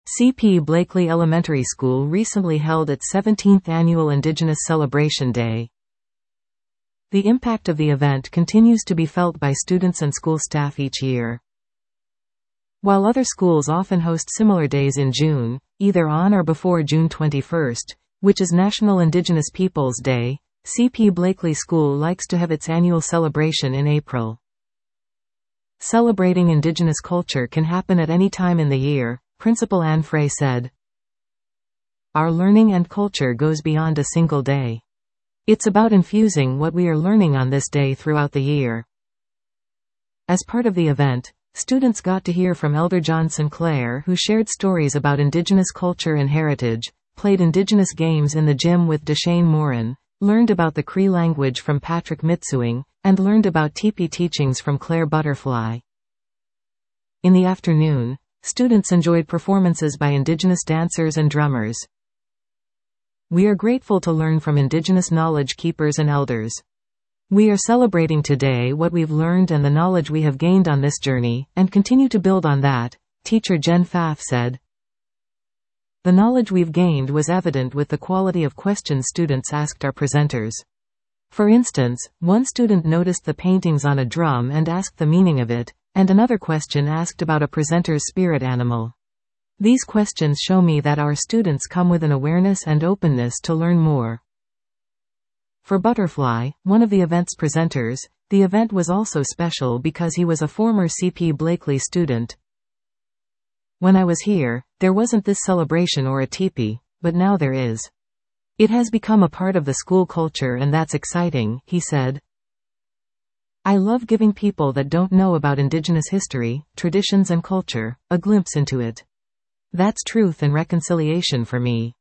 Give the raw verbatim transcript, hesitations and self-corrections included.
C P Blakely Elementary School recently held its seventeenth Annual Indigenous Celebration Day. The impact of the event continues to be felt by students and school staff each year. While other schools often host similar days in June, either on or before June twenty-first, which is National Indigenous Peoples Day, C P Blakely School likes to have its annual celebration in April. Celebrating Indigenous culture can happen at any time in the year, Principal Anne Frey said. Our learning and culture goes beyond a single day. It's about infusing what we are learning on this day throughout the year. As part of the event, students got to hear from Elder John Sinclair, who shared stories about Indigenous culture and heritage, played Indigenous games in the gym with Deshane Morin, learned about the Cree language from Patrick Mitsuing, and learned about teepee teachings from Claire Butterfly. In the afternoon, students enjoyed performances by Indigenous dancers and drummers. We are grateful to learn from Indigenous knowledge keepers and elders. We are celebrating today what we've learned and the knowledge we have gained on this journey, and continue to build on that, teacher Jen Pfaff said. The knowledge we've gained was evident with the quality of questions students asked our presenters. For instance, one student noticed the paintings on a drum and asked the meaning of it, and another question asked about a presenter's spirit animal. These questions show me that our students come with an awareness and openness to learn more. For Butterfly, one of the event's presenters, the event was also special because he was a former C P Blakely student. When I was here, there wasn't this celebration or a teepee, but now there is. It has become a part of the school culture and that's exciting, he said. I love giving people that don't know about Indigenous history, traditions and culture, a glimpse into it. That's truth and reconciliation for me.